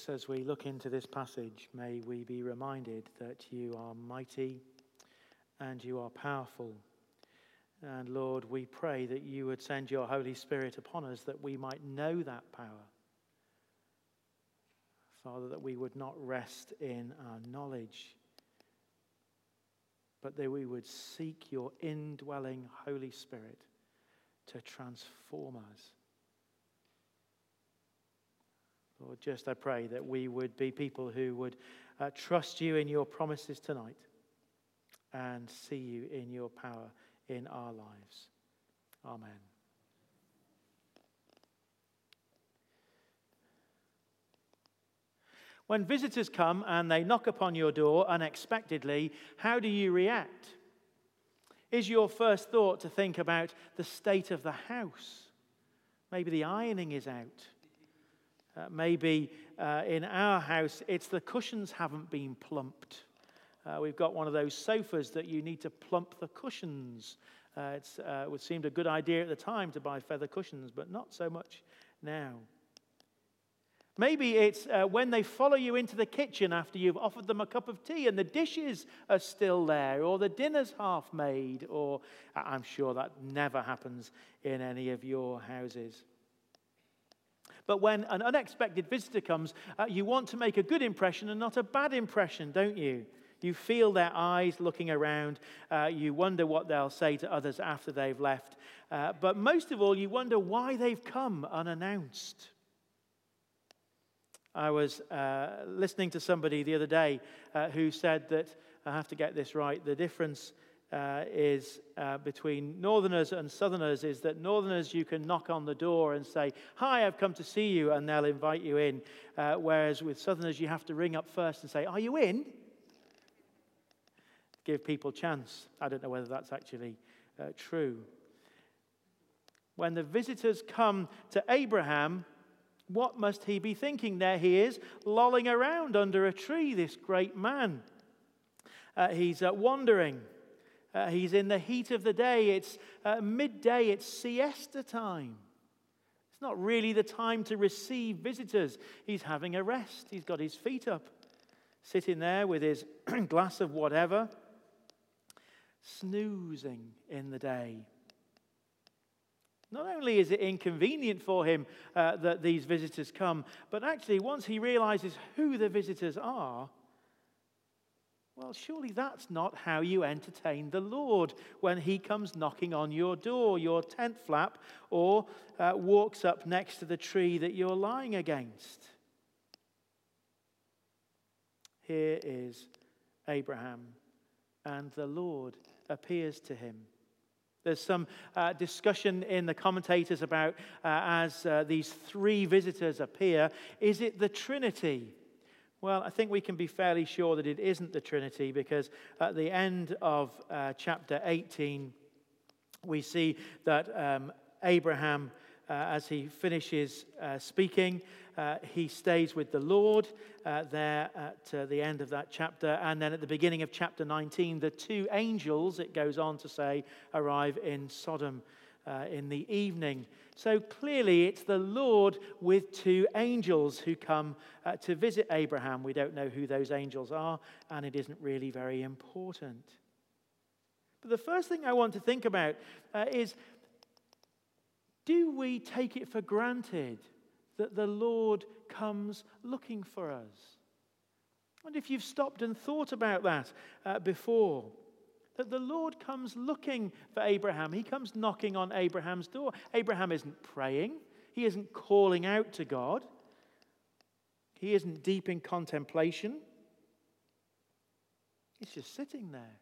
Jesus, as we look into this passage, may we be reminded that you are mighty and you are powerful. And Lord, we pray that you would send your Holy Spirit upon us that we might know that power. Father, that we would not rest in our knowledge, but that we would seek your indwelling Holy Spirit to transform us. Lord, just I pray that we would be people who would trust you in your promises tonight and see you in your power in our lives. Amen. When visitors come and they knock upon your door unexpectedly, how do you react? Is your first thought to think about the state of the house? Maybe the ironing is out. Maybe in our house, it's the cushions haven't been plumped. We've got one of those sofas that you need to plump the cushions. It seemed a good idea at the time to buy feather cushions, but not so much now. Maybe it's when they follow you into the kitchen after you've offered them a cup of tea and the dishes are still there, or the dinner's half made, or I'm sure that never happens in any of your houses. But when an unexpected visitor comes, you want to make a good impression and not a bad impression, don't you? You feel their eyes looking around. You wonder what they'll say to others after they've left. But most of all, you wonder why they've come unannounced. I was listening to somebody the other day who said that, I have to get this right, the difference is between northerners and southerners is that northerners you can knock on the door and say, "Hi, I've come to see you," and they'll invite you in. Whereas with southerners you have to ring up first and say, "Are you in?" Give people a chance. I don't know whether that's actually true. When the visitors come to Abraham, what must he be thinking? There he is, lolling around under a tree, this great man. He's wandering. He's in the heat of the day. It's midday. It's siesta time. It's not really the time to receive visitors. He's having a rest. He's got his feet up, sitting there with his glass of whatever, snoozing in the day. Not only is it inconvenient for him that these visitors come, but actually once he realizes who the visitors are, well, surely that's not how you entertain the Lord when he comes knocking on your door, your tent flap, or walks up next to the tree that you're lying against. Here is Abraham, and the Lord appears to him. There's some discussion in the commentators about as these three visitors appear, is it the Trinity? Well, I think we can be fairly sure that it isn't the Trinity, because at the end of chapter 18, we see that Abraham, as he finishes speaking, he stays with the Lord there at the end of that chapter. And then at the beginning of chapter 19, the two angels, it goes on to say, arrive in Sodom in the evening. So clearly it's the Lord with two angels who come to visit Abraham. We don't know who those angels are, and it isn't really very important. But the first thing I want to think about is, do we take it for granted that the Lord comes looking for us? And if you've stopped and thought about that before, that the Lord comes looking for Abraham. He comes knocking on Abraham's door. Abraham isn't praying. He isn't calling out to God. He isn't deep in contemplation. He's just sitting there.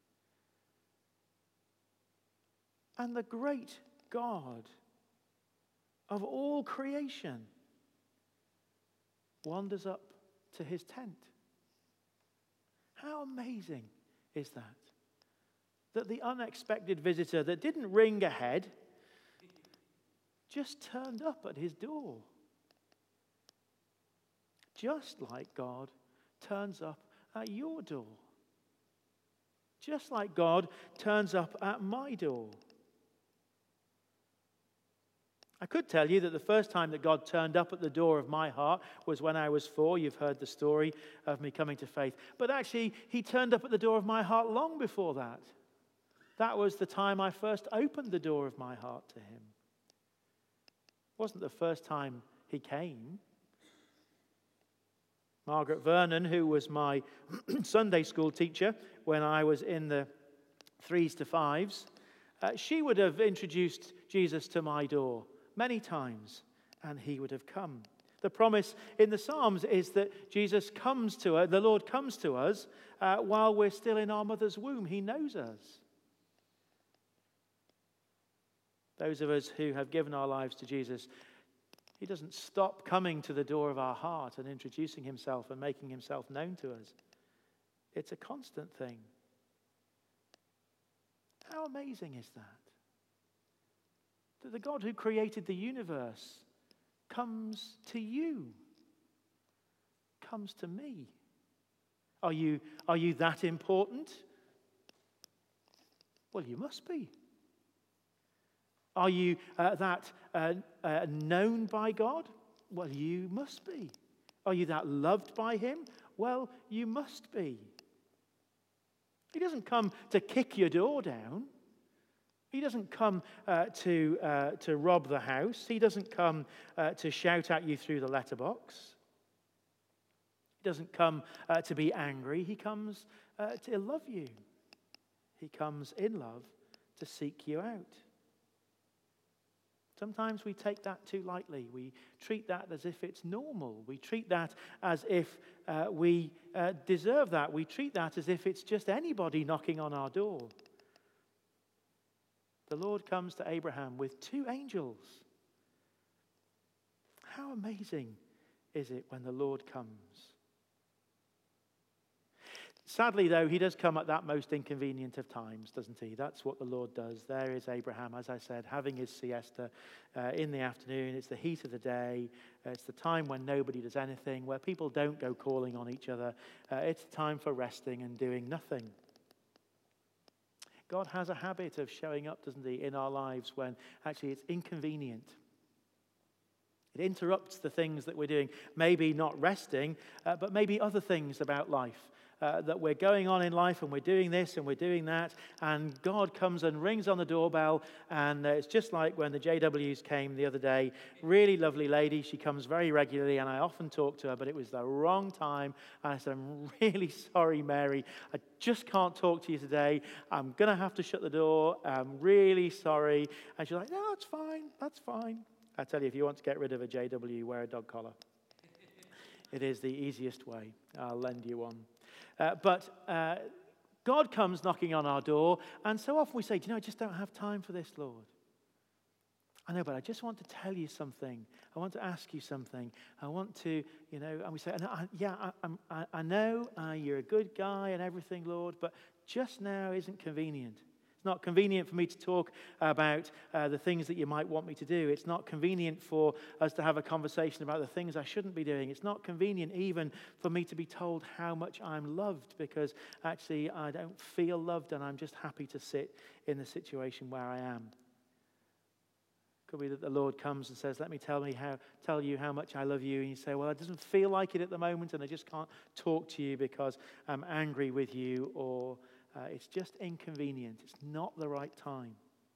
And the great God of all creation wanders up to his tent. How amazing is that? That the unexpected visitor that didn't ring ahead just turned up at his door. Just like God turns up at your door. Just like God turns up at my door. I could tell you that the first time that God turned up at the door of my heart was when I was 4. You've heard the story of me coming to faith. But actually, he turned up at the door of my heart long before that. That was the time I first opened the door of my heart to him. It wasn't the first time he came. Margaret Vernon, who was my Sunday school teacher when I was in the 3s to 5s, she would have introduced Jesus to my door many times, and he would have come. The promise in the Psalms is that Jesus comes to us, the Lord comes to us while we're still in our mother's womb. He knows us. Those of us who have given our lives to Jesus, he doesn't stop coming to the door of our heart and introducing himself and making himself known to us. It's a constant thing. How amazing is that? That the God who created the universe comes to you, comes to me. Are you that important? Well, you must be. Are you that known by God? Well, you must be. Are you that loved by him? Well, you must be. He doesn't come to kick your door down. He doesn't come to rob the house. He doesn't come to shout at you through the letterbox. He doesn't come to be angry. He comes to love you. He comes in love to seek you out. Sometimes we take that too lightly. We treat that as if it's normal. We treat that as if we deserve that. We treat that as if it's just anybody knocking on our door. The Lord comes to Abraham with 2 angels. How amazing is it when the Lord comes? Sadly, though, he does come at that most inconvenient of times, doesn't he? That's what the Lord does. There is Abraham, as I said, having his siesta in the afternoon. It's the heat of the day. It's the time when nobody does anything, where people don't go calling on each other. It's time for resting and doing nothing. God has a habit of showing up, doesn't he, in our lives when actually it's inconvenient. It interrupts the things that we're doing. Maybe not resting, but maybe other things about life. That we're going on in life and we're doing this and we're doing that, and God comes and rings on the doorbell, and it's just like when the JWs came the other day. Really lovely lady. She comes very regularly, and I often talk to her, but it was the wrong time. And I said, I'm really sorry, Mary. I just can't talk to you today. I'm going to have to shut the door. I'm really sorry. And she's like, no, that's fine. That's fine. I tell you, if you want to get rid of a JW, wear a dog collar. It is the easiest way. I'll lend you one. But God comes knocking on our door, and so often we say, do you know, I just don't have time for this, Lord. I know, but I just want to tell you something. I want to ask you something. I want to, and we say, I know you're a good guy and everything, Lord, but just now isn't convenient. It's not convenient for me to talk about the things that you might want me to do. It's not convenient for us to have a conversation about the things I shouldn't be doing. It's not convenient even for me to be told how much I'm loved, because actually I don't feel loved and I'm just happy to sit in the situation where I am. Could be that the Lord comes and says, let me tell you how much I love you. And you say, well, it doesn't feel like it at the moment, and I just can't talk to you because I'm angry with you, or it's just inconvenient. It's not the right time.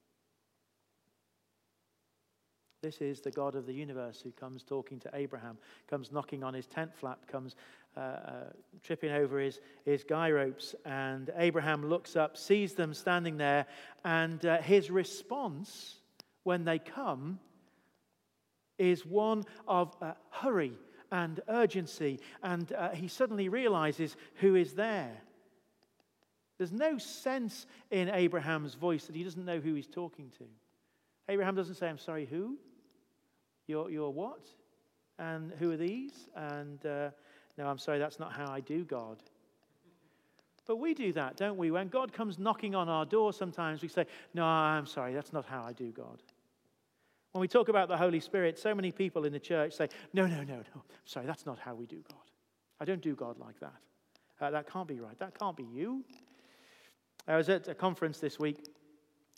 This is the God of the universe who comes talking to Abraham, comes knocking on his tent flap, comes tripping over his guy ropes, and Abraham looks up, sees them standing there, and his response when they come is one of hurry and urgency, and he suddenly realizes who is there. There's no sense in Abraham's voice that he doesn't know who he's talking to. Abraham doesn't say, I'm sorry, who? You're what? And who are these? And no, I'm sorry, that's not how I do God. But we do that, don't we? When God comes knocking on our door, sometimes we say, no, I'm sorry, that's not how I do God. When we talk about the Holy Spirit, so many people in the church say, no, sorry, that's not how we do God. I don't do God like that. That can't be right. That can't be you. I was at a conference this week,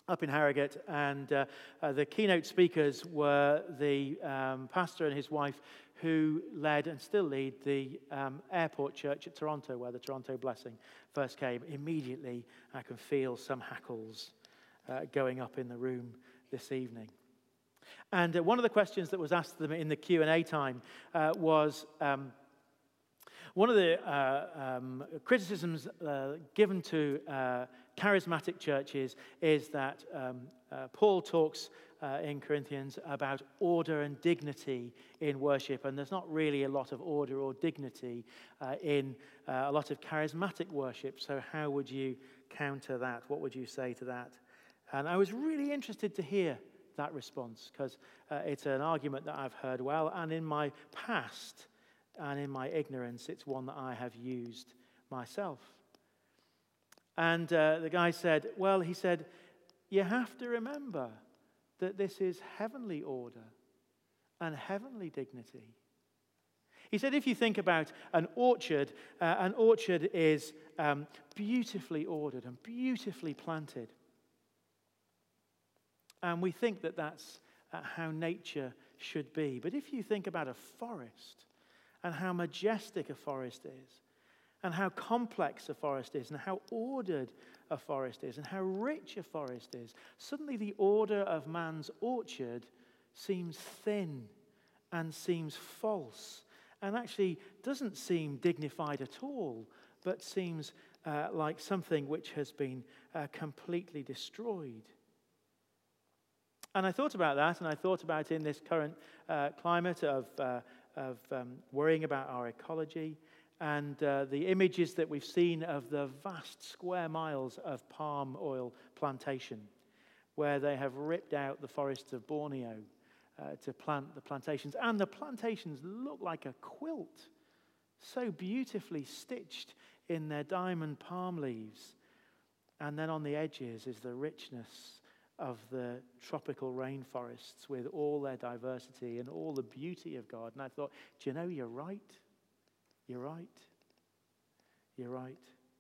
up in Harrogate, and the keynote speakers were the pastor and his wife who led and still lead the airport church at Toronto, where the Toronto Blessing first came. Immediately, I can feel some hackles going up in the room this evening. And one of the questions that was asked to them in the Q&A time was, one of the criticisms given to charismatic churches is that Paul talks in Corinthians about order and dignity in worship, and there's not really a lot of order or dignity in a lot of charismatic worship. So how would you counter that? What would you say to that? And I was really interested to hear that response, because it's an argument that I've heard well, and in my past and in my ignorance, it's one that I have used myself. And the guy said, well, he said, you have to remember that this is heavenly order and heavenly dignity. He said, if you think about an orchard is beautifully ordered and beautifully planted. And we think that that's how nature should be. But if you think about a forest and how majestic a forest is, and how complex a forest is, and how ordered a forest is, and how rich a forest is, suddenly the order of man's orchard seems thin and seems false, and actually doesn't seem dignified at all, but seems like something which has been completely destroyed. And I thought about that, and I thought about in this current climate of worrying about our ecology, and the images that we've seen of the vast square miles of palm oil plantation, where they have ripped out the forests of Borneo to plant the plantations. And the plantations look like a quilt, so beautifully stitched in their diamond palm leaves. And then on the edges is the richness of the tropical rainforests with all their diversity and all the beauty of God. And I thought, do you know, you're right. You're right. You're right.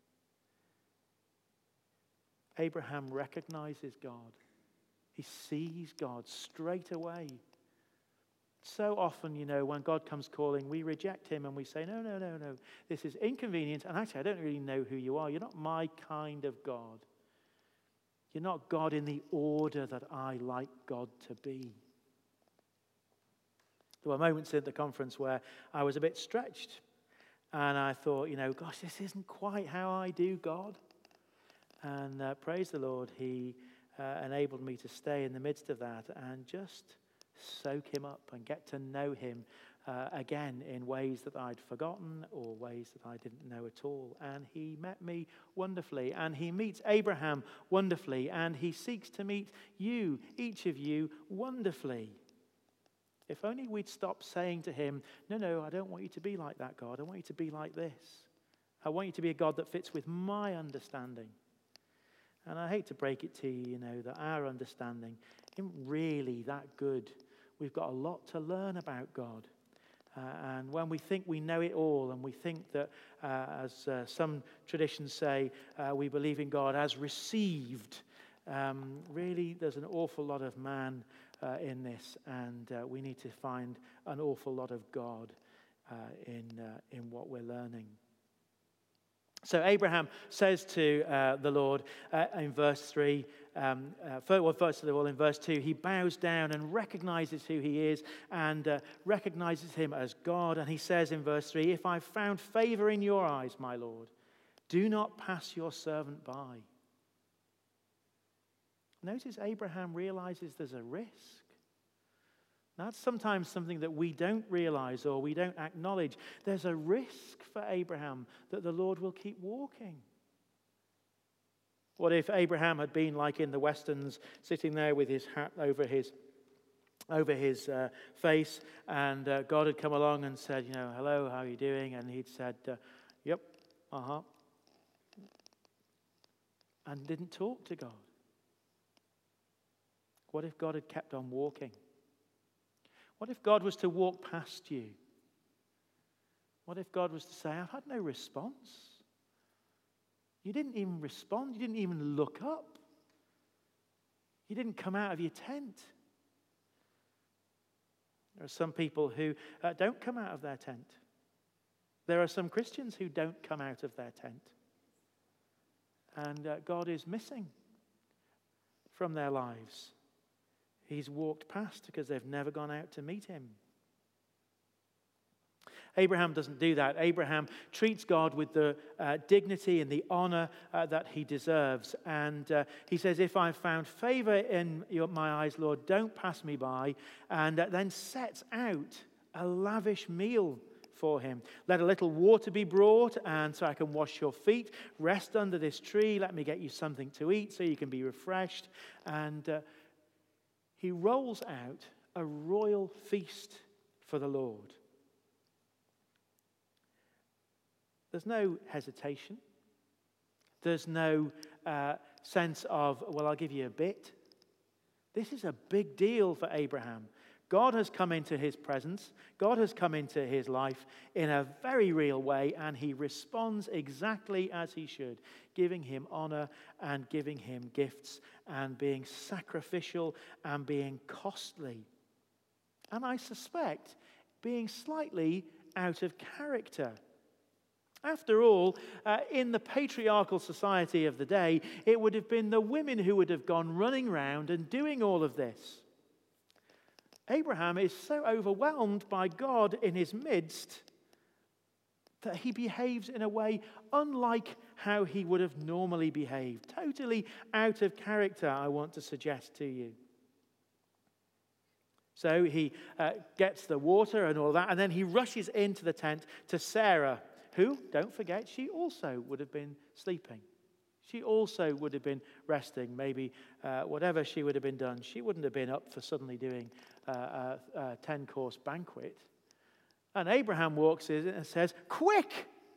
Abraham recognizes God. He sees God straight away. So often, you know, when God comes calling, we reject him and we say, no. This is inconvenient. And actually, I don't really know who you are. You're not my kind of God. You're not God in the order that I like God to be. There were moments at the conference where I was a bit stretched. And I thought, you know, gosh, this isn't quite how I do God. And praise the Lord, he enabled me to stay in the midst of that and just soak him up and get to know him again in ways that I'd forgotten or ways that I didn't know at all. And he met me wonderfully, and he meets Abraham wonderfully, and he seeks to meet you, each of you, wonderfully. If only we'd stop saying to him, no, I don't want you to be like that, God. I want you to be like this. I want you to be a God that fits with my understanding. And I hate to break it to you, you know, that our understanding isn't really that good. We've got a lot to learn about God. And when we think we know it all, and we think that, as some traditions say, we believe in God as received, really there's an awful lot of man in this, and we need to find an awful lot of God in what we're learning. So Abraham says to the Lord in verse 3, first of all in verse 2, he bows down and recognizes who he is and recognizes him as God. And he says in verse 3, if I've found favor in your eyes, my Lord, do not pass your servant by. Notice Abraham realizes there's a risk. That's sometimes something that we don't realize or we don't acknowledge. There's a risk for Abraham that the Lord will keep walking. What if Abraham had been like in the Westerns, sitting there with his hat over his face, and God had come along and said, you know, hello, how are you doing? And he'd said, yep, and didn't talk to God. What if God had kept on walking? What if God was to walk past you? What if God was to say, I've had no response? You didn't even respond. You didn't even look up. You didn't come out of your tent. There are some people who don't come out of their tent. There are some Christians who don't come out of their tent. And God is missing from their lives. He's walked past because they've never gone out to meet him. Abraham doesn't do that. Abraham treats God with the dignity and the honor that he deserves. And he says, if I've found favor in my eyes, Lord, don't pass me by. And then sets out a lavish meal for him. Let a little water be brought, and so I can wash your feet. Rest under this tree. Let me get you something to eat so you can be refreshed. And he rolls out a royal feast for the Lord. There's no hesitation. There's no sense of, well, I'll give you a bit. This is a big deal for Abraham. God has come into his presence. God has come into his life in a very real way, and he responds exactly as he should, giving him honor and giving him gifts and being sacrificial and being costly. And I suspect being slightly out of character. After all, in the patriarchal society of the day, it would have been the women who would have gone running round and doing all of this. Abraham is so overwhelmed by God in his midst that he behaves in a way unlike how he would have normally behaved. Totally out of character, I want to suggest to you. So he gets the water and all that, and then he rushes into the tent to Sarah, who, don't forget, she also would have been sleeping. She also would have been resting. Maybe whatever she would have been done, she wouldn't have been up for suddenly doing a 10-course banquet. And Abraham walks in and says, quick,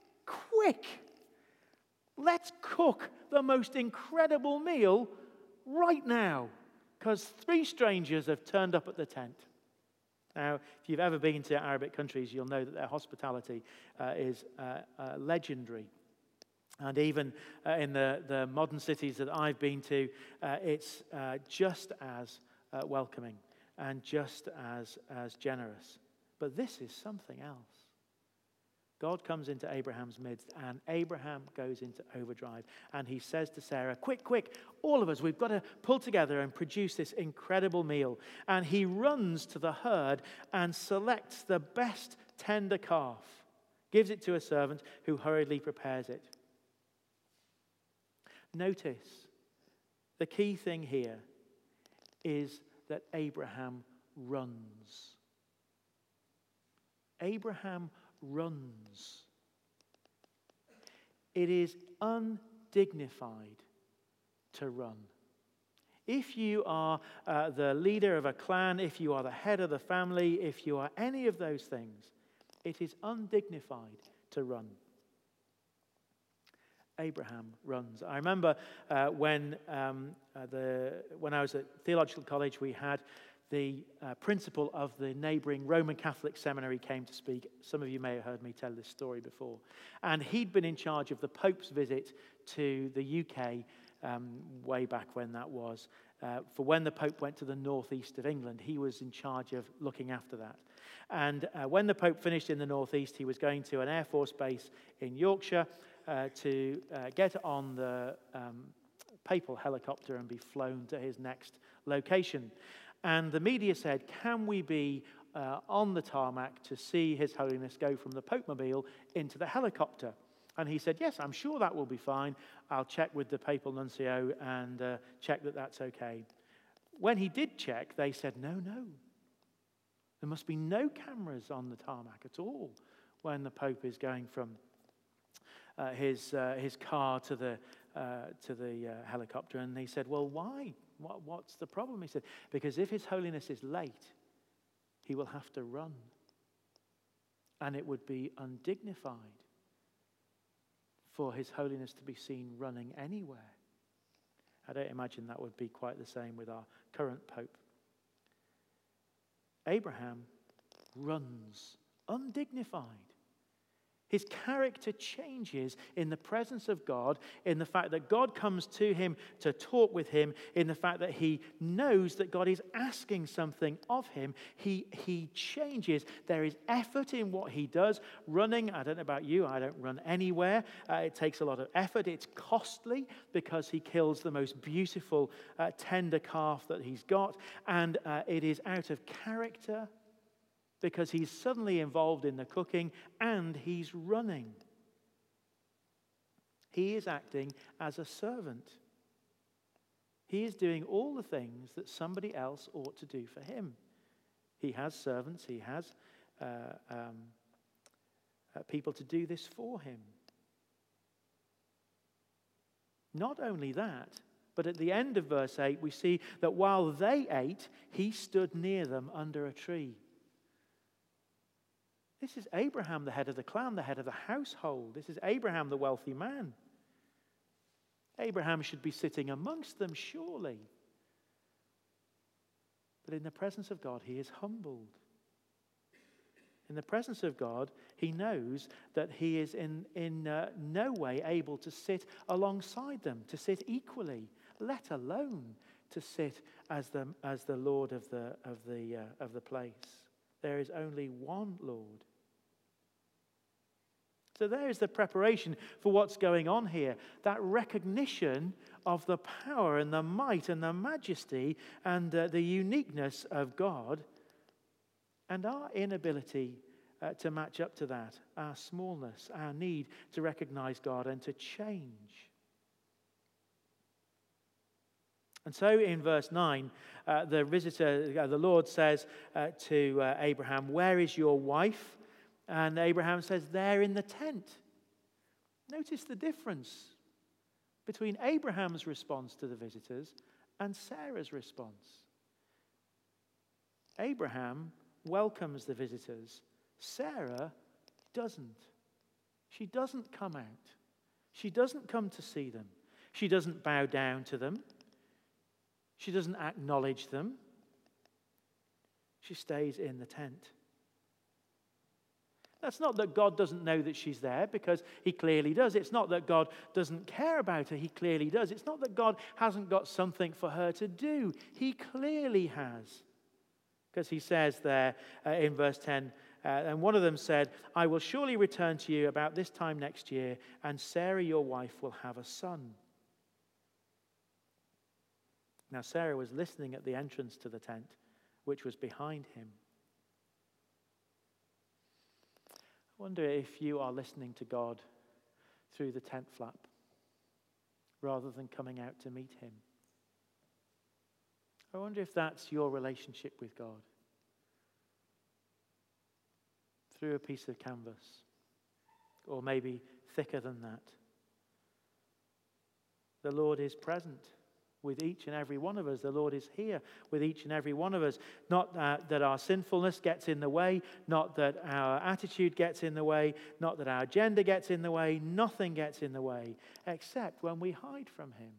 let's cook the most incredible meal right now, because 3 strangers have turned up at the tent. Now, if you've ever been to Arabic countries, you'll know that their hospitality is legendary. And even in the modern cities that I've been to, it's just as welcoming and just as generous. But this is something else. God comes into Abraham's midst, and Abraham goes into overdrive. And he says to Sarah, quick, all of us, we've got to pull together and produce this incredible meal. And he runs to the herd and selects the best tender calf, gives it to a servant who hurriedly prepares it. Notice, the key thing here is that Abraham runs. Abraham runs. It is undignified to run. If you are the leader of a clan, if you are the head of the family, if you are any of those things, it is undignified to run. Abraham runs. I remember when I was at theological college, we had the principal of the neighboring Roman Catholic seminary came to speak. Some of you may have heard me tell this story before. And he'd been in charge of the Pope's visit to the UK way back when that was. For when the Pope went to the northeast of England, he was in charge of looking after that. And when the Pope finished in the northeast, he was going to an Air Force base in Yorkshire to get on the papal helicopter and be flown to his next location. And the media said, can we be on the tarmac to see His Holiness go from the Pope-mobile into the helicopter? And he said, yes, I'm sure that will be fine. I'll check with the papal nuncio and check that that's okay. When he did check, they said, no. There must be no cameras on the tarmac at all when the Pope is going from his car to the helicopter. And he said, well, why? What's the problem? He said, because if His Holiness is late, he will have to run. And it would be undignified for His Holiness to be seen running anywhere. I don't imagine that would be quite the same with our current Pope. Abraham runs, undignified. His character changes in the presence of God, in the fact that God comes to him to talk with him, in the fact that he knows that God is asking something of him. He changes. There is effort in what he does. Running, I don't know about you, I don't run anywhere. It takes a lot of effort. It's costly because he kills the most beautiful, tender calf that he's got. And it is out of character, because he's suddenly involved in the cooking and he's running. He is acting as a servant. He is doing all the things that somebody else ought to do for him. He has servants. He has people to do this for him. Not only that, but at the end of verse 8, we see that while they ate, he stood near them under a tree. This is Abraham, the head of the clan, the head of the household. This is Abraham, the wealthy man. Abraham should be sitting amongst them, surely. But in the presence of God, he is humbled. In the presence of God, he knows that he is in no way able to sit alongside them, to sit equally, let alone to sit as the Lord of the place. There is only one Lord. So there is the preparation for what's going on here. That recognition of the power and the might and the majesty and the uniqueness of God, and our inability to match up to that, our smallness, our need to recognize God and to change. And so in verse 9, the Lord says to Abraham, "Where is your wife?" And Abraham says, "There in the tent." Notice the difference between Abraham's response to the visitors and Sarah's response. Abraham welcomes the visitors. Sarah doesn't. She doesn't come out. She doesn't come to see them. She doesn't bow down to them. She doesn't acknowledge them. She stays in the tent. That's not that God doesn't know that she's there, because he clearly does. It's not that God doesn't care about her. He clearly does. It's not that God hasn't got something for her to do. He clearly has. Because he says there in verse 10, and one of them said, "I will surely return to you about this time next year, and Sarah your wife will have a son." Now Sarah was listening at the entrance to the tent, which was behind him. I wonder if you are listening to God through the tent flap rather than coming out to meet him. I wonder if that's your relationship with God. Through a piece of canvas, or maybe thicker than that. The Lord is present with each and every one of us. The Lord is here with each and every one of us. Not that our sinfulness gets in the way, not that our attitude gets in the way, not that our agenda gets in the way. Nothing gets in the way, except when we hide from him.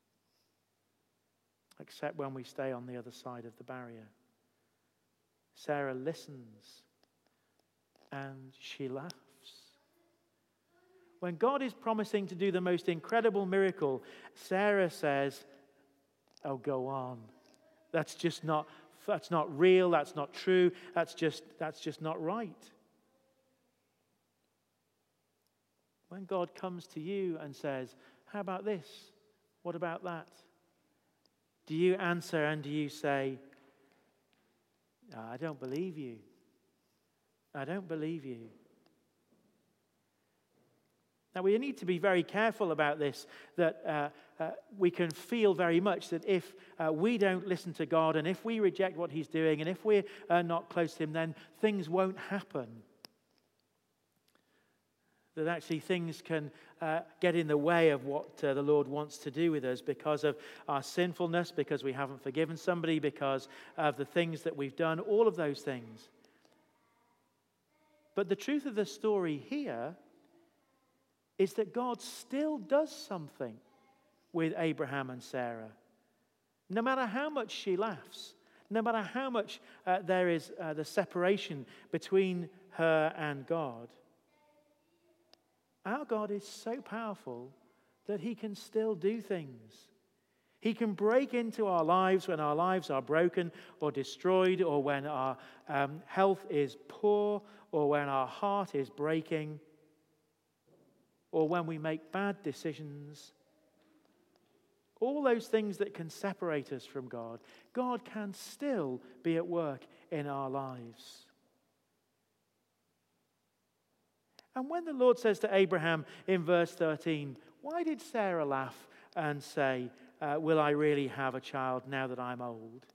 Except when we stay on the other side of the barrier. Sarah listens and she laughs. When God is promising to do the most incredible miracle, Sarah says, "Oh, go on. That's not real, that's not true, that's just not right." When God comes to you and says, "How about this? What about that?" Do you answer and do you say, "I don't believe you. I don't believe you"? Now, we need to be very careful about this, that we can feel very much that if we don't listen to God and if we reject what he's doing and if we're not close to him, then things won't happen. That actually things can get in the way of what the Lord wants to do with us because of our sinfulness, because we haven't forgiven somebody, because of the things that we've done, all of those things. But the truth of the story here is that God still does something with Abraham and Sarah. No matter how much she laughs, no matter how much there is the separation between her and God, Our God is so powerful that he can still do things. He can break into our lives when our lives are broken or destroyed, or when our health is poor, or when our heart is breaking, or when we make bad decisions. All those things that can separate us from God, God can still be at work in our lives. And when the Lord says to Abraham in verse 13, why did Sarah laugh and say, will I really have a child now that I'm old?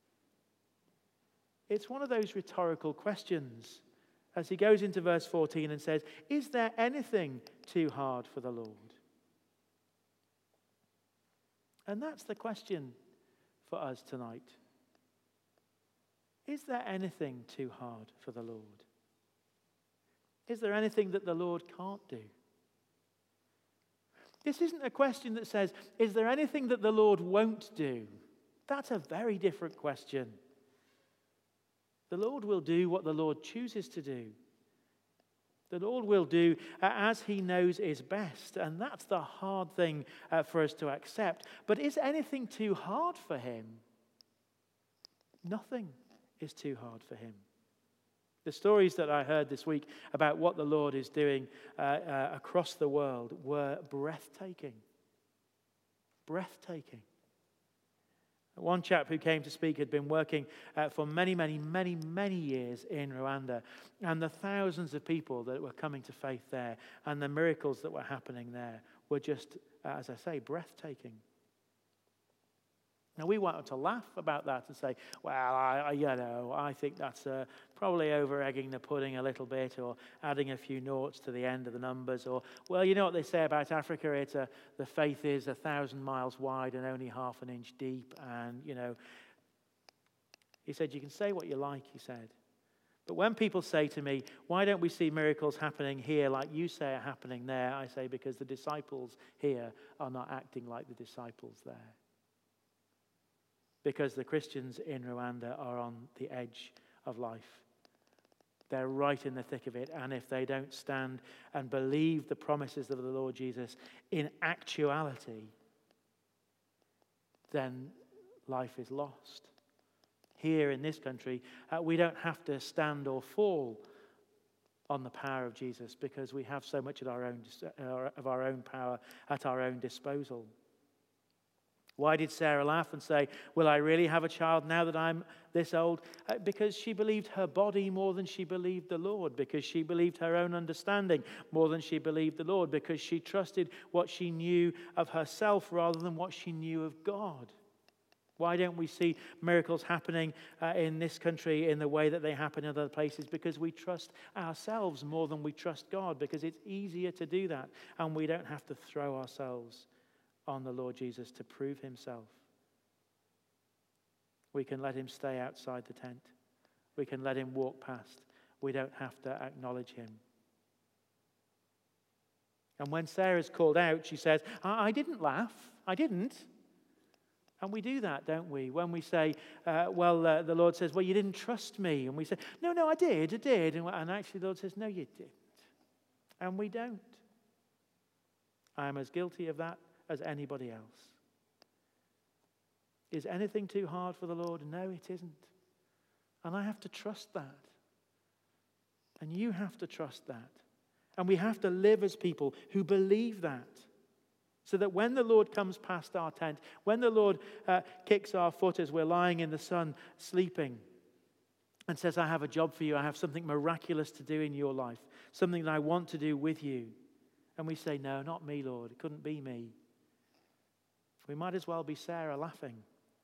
It's one of those rhetorical questions as he goes into verse 14 and says, is there anything too hard for the Lord? And that's the question for us tonight. Is there anything too hard for the Lord? Is there anything that the Lord can't do? This isn't a question that says, is there anything that the Lord won't do? That's a very different question. The Lord will do what the Lord chooses to do. The Lord will do as he knows is best, and that's the hard thing for us to accept. But is anything too hard for him? Nothing is too hard for him. The stories that I heard this week about what the Lord is doing across the world were breathtaking. Breathtaking. One chap who came to speak had been working for many years in Rwanda, and the thousands of people that were coming to faith there and the miracles that were happening there were just, as I say, breathtaking. Now, we want to laugh about that and say, well, I think that's probably over-egging the pudding a little bit, or adding a few noughts to the end of the numbers, or, well, you know what they say about Africa, it's the faith is 1,000 miles wide and only half an inch deep, and, he said, you can say what you like, he said. But when people say to me, why don't we see miracles happening here like you say are happening there, I say, because the disciples here are not acting like the disciples there. Because the Christians in Rwanda are on the edge of life. They're right in the thick of it. And if they don't stand and believe the promises of the Lord Jesus in actuality, then life is lost. Here in this country, we don't have to stand or fall on the power of Jesus, because we have so much of our own power at our own disposal. Why did Sarah laugh and say, will I really have a child now that I'm this old? Because she believed her body more than she believed the Lord. Because she believed her own understanding more than she believed the Lord. Because she trusted what she knew of herself rather than what she knew of God. Why don't we see miracles happening in this country in the way that they happen in other places? Because we trust ourselves more than we trust God. Because it's easier to do that. And we don't have to throw ourselves on the Lord Jesus to prove himself. We can let him stay outside the tent. We can let him walk past. We don't have to acknowledge him. And when Sarah's called out, she says, I didn't laugh. I didn't. And we do that, don't we? When we say, the Lord says, well, you didn't trust me. And we say, no, I did. And actually the Lord says, no, you didn't. And we don't. I am as guilty of that as anybody else. Is anything too hard for the Lord? No, it isn't. And I have to trust that. And you have to trust that. And we have to live as people who believe that. So that when the Lord comes past our tent, when the Lord kicks our foot as we're lying in the sun sleeping, and says, I have a job for you, I have something miraculous to do in your life, something that I want to do with you. And we say, no, not me, Lord. It couldn't be me. We might as well be Sarah laughing.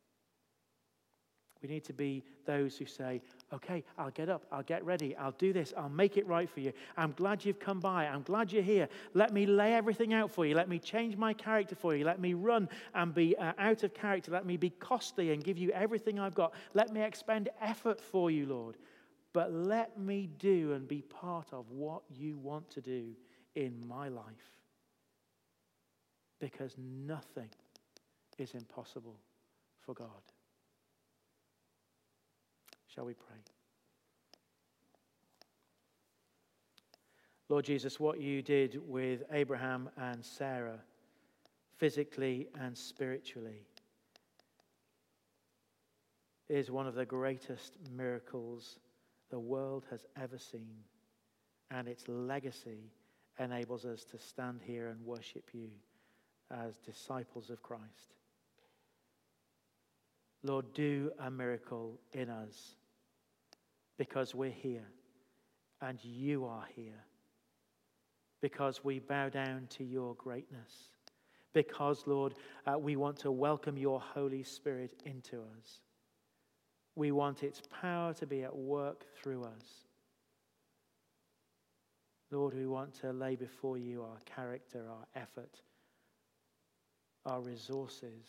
We need to be those who say, okay, I'll get up, I'll get ready, I'll do this, I'll make it right for you. I'm glad you've come by, I'm glad you're here. Let me lay everything out for you. Let me change my character for you. Let me run and be out of character. Let me be costly and give you everything I've got. Let me expend effort for you, Lord. But let me do and be part of what you want to do in my life. Because nothing is impossible for God. Shall we pray? Lord Jesus, what you did with Abraham and Sarah, physically and spiritually, is one of the greatest miracles the world has ever seen. And its legacy enables us to stand here and worship you as disciples of Christ. Lord, do a miracle in us because we're here and you are here. Because we bow down to your greatness. Because, Lord, we want to welcome your Holy Spirit into us. We want its power to be at work through us. Lord, we want to lay before you our character, our effort, our resources.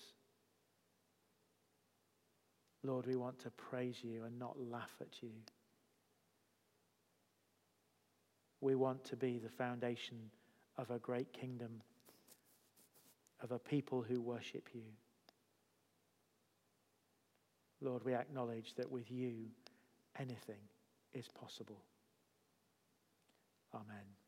Lord, we want to praise you and not laugh at you. We want to be the foundation of a great kingdom, of a people who worship you. Lord, we acknowledge that with you, anything is possible. Amen.